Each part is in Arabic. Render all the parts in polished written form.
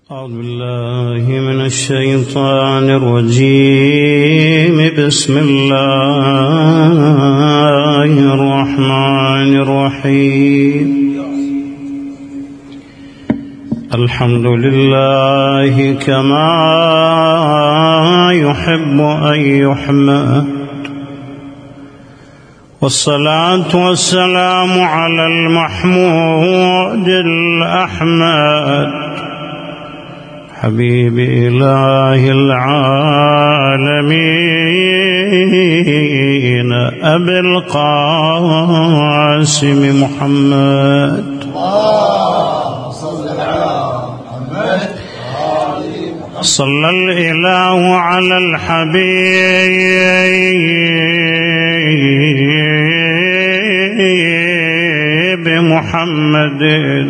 أعوذ بالله من الشيطان الرجيم. بسم الله الرحمن الرحيم. الحمد لله كما يحب أن يحمد، والصلاة والسلام على المحمود الأحمد حبيب إله العالمين أبي القاسم محمد. صلى الإله على الحبيب محمد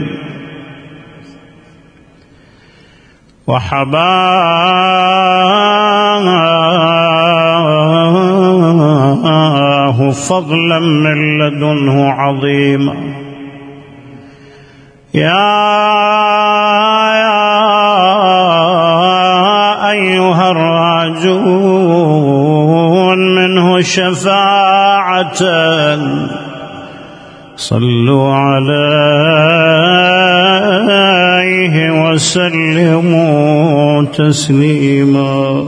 وحباه فضلا من لدنه عظيما. يا أيها الراجون منه شفاعة صلوا عليه وسلموا تسليما.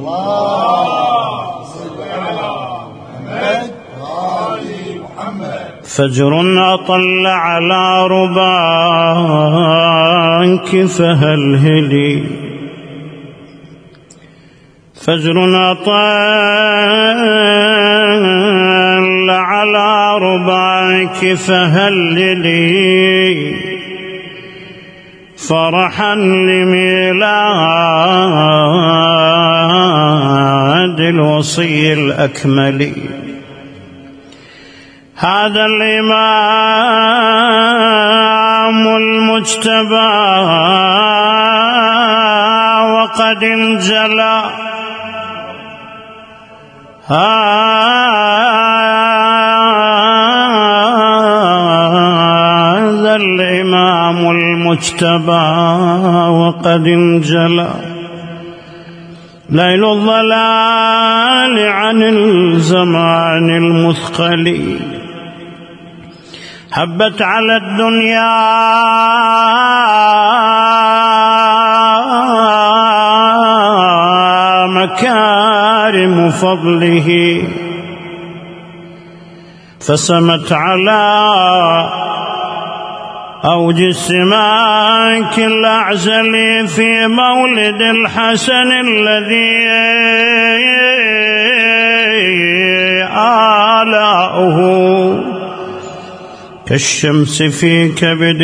فجر أطل على رباك فهلهلي، فجر أطل على رباك فهللي، فرحا لميلاد الوصي الأكمل. هذا الإمام المجتبى وقد انجلى، هذا الإمام المجتبى وقد انجلى. ليل الضلال عن الزمان المثقل، هبت على الدنيا مكارم فضله، فسمت على أوج السماك الأعزل في مولد الحسن الذي آلاؤه كالشمس في كبد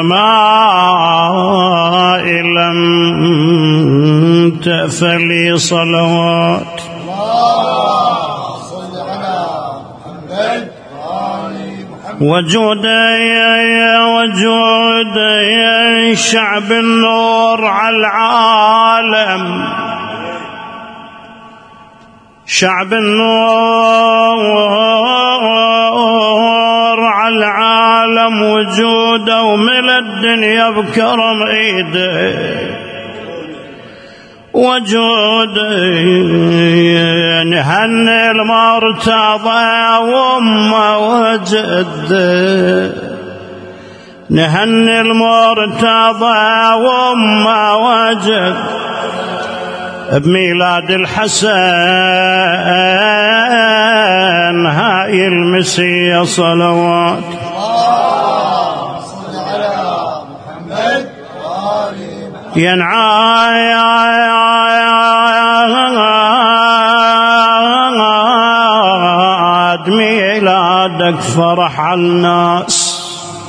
السماء لم تأفلي صلوات. وجود شعب النور على العالم، شعب النور على العالم وجوده وملى الدنيا بكرم ايده. وجود نهني المرتضى وامه وجده، نهني المرتضى وامه وجد بميلاد الحسن هاي المسيا صلوات. ينعاد ميلادك فرح الناس،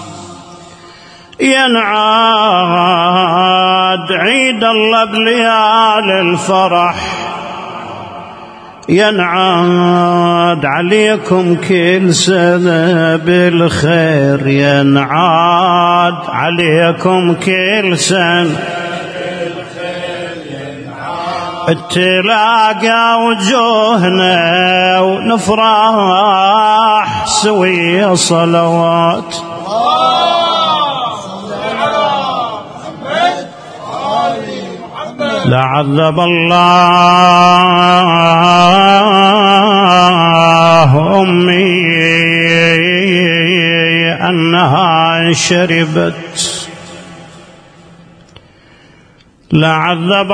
ينعاد عيد الله بليال الفرح، ينعاد عليكم كل سنة بالخير، ينعاد عليكم كل سنة تلاقى وجوهنا ونفرح سوية صلوات. صل على محمد وآل لعذب الله أمي أنها شربت، لعذب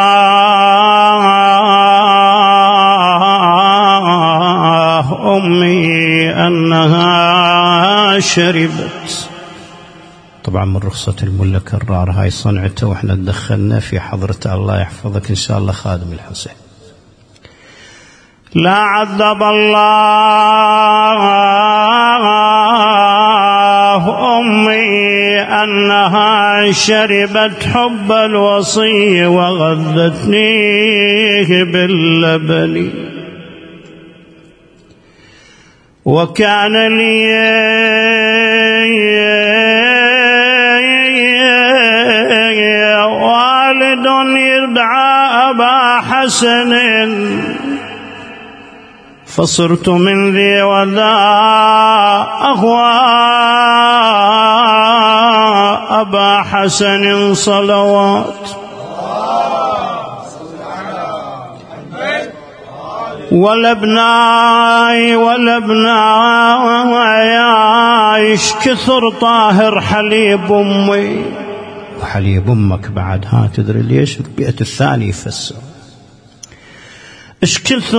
الله أمي أنها شربت. طبعا من رخصة الملا كرار، هاي صنعته واحنا تدخلنا في حضرته، الله يحفظك إن شاء الله خادم الحسين. لا عذب الله أمي أنها شربت حب الوصي وغذتنيه باللبن، وكان لي والد يدعى أبا حسن، فصرت من ذي وذا أهوى أبا حسن صلوات. والابناي ايش كثر طاهر حليب امي وحليب امك بعد، ها تدري ليش؟ البيئة الثاني يفسر ايش كثر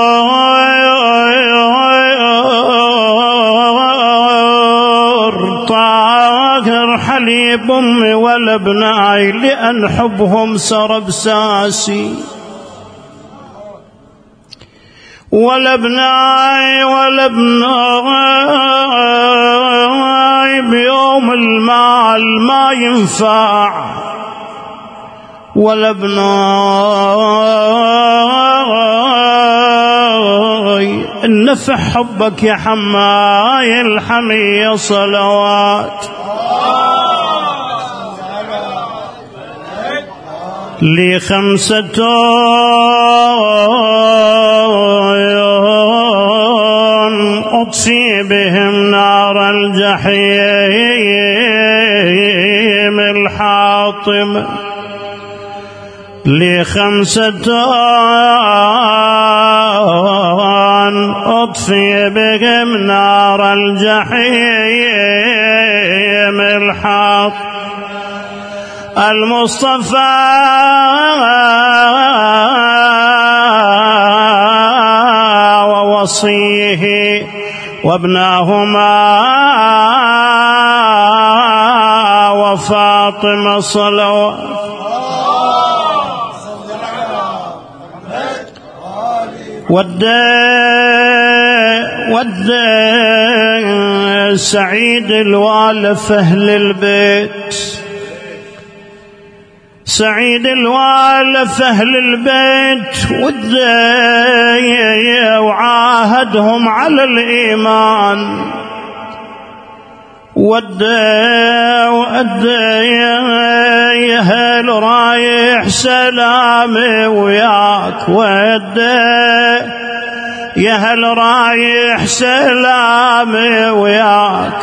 طاهر حليب امي والابناي، لان حبهم سرب ساسي. والابناي بيوم المال ما ينفع، والابناي النفع حبك يا حماي الحمية صلوات. لي 5 أطفي بهم نار الجحيم الحاطم، لي 5 أطفي بهم نار الجحيم الحاطم. المصطفى ووصيه وابناهما وفاطمة صلوات. ود سعيد الوالف أهل البيت، سعيد الوالف أهل البيت ودي وعاهدهم على الإيمان، ودي يا هل رايح سلامي وياك، ودي يا هل رايح سلامي وياك،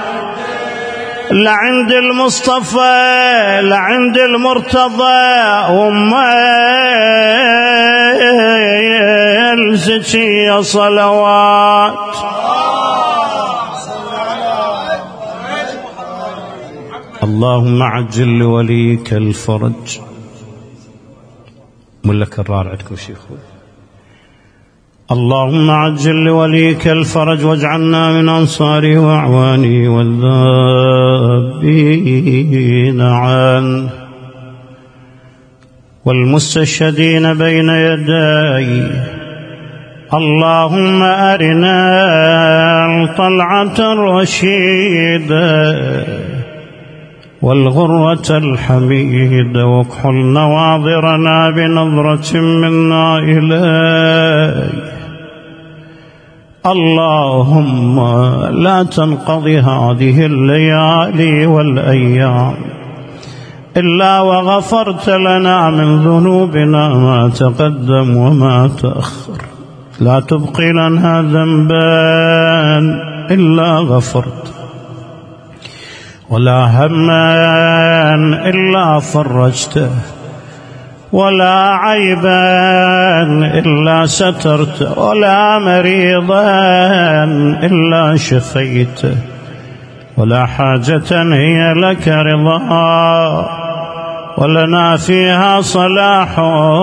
لعند المصطفى لعند المرتضى وما الزكية صلوات. اللهم عجل لوليك الفرج. ملا كرار عندكم شيخ. اللهم عجل لوليك الفرج واجعلنا من أنصاره وأعوانه والذابين عنه والمستشهدين بين يديه. اللهم أرنا الطلعة الرشيدة والغرة الحميدة، واكحل نواظرنا بنظرة منا إليك. اللهم لا تنقضي هذه الليالي والأيام إلا وغفرت لنا من ذنوبنا ما تقدم وما تأخر، لا تبقي لنا ذنبا إلا غفرت، ولا هما إلا فرجته، ولا عيبا إلا سترته، ولا مريضا إلا شفيته، ولا حاجة هي لك رضا ولنا فيها صلاح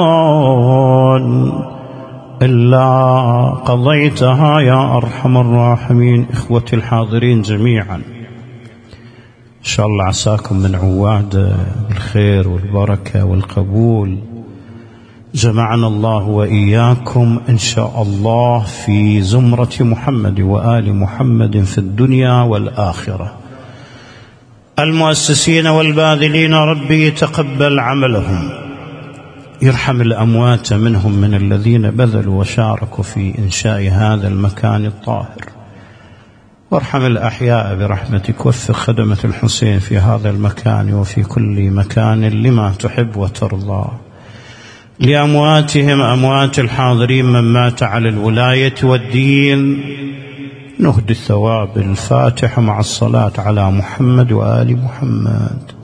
إلا قضيتها يا أرحم الراحمين. إخوتي الحاضرين جميعا، إن شاء الله عساكم من عواد بالخير والبركة والقبول. جمعنا الله وإياكم إن شاء الله في زمرة محمد وآل محمد في الدنيا والآخرة. المؤسسين والباذلين ربي يتقبل عملهم، يرحم الأموات منهم من الذين بذلوا وشاركوا في إنشاء هذا المكان الطاهر، وارحم الأحياء برحمتك، وفق خدمة الحسين في هذا المكان وفي كل مكان لما تحب وترضى. لأمواتهم أموات الحاضرين من مات على الولاية والدين نهدي الثواب. الفاتحة مع الصلاة على محمد وآل محمد.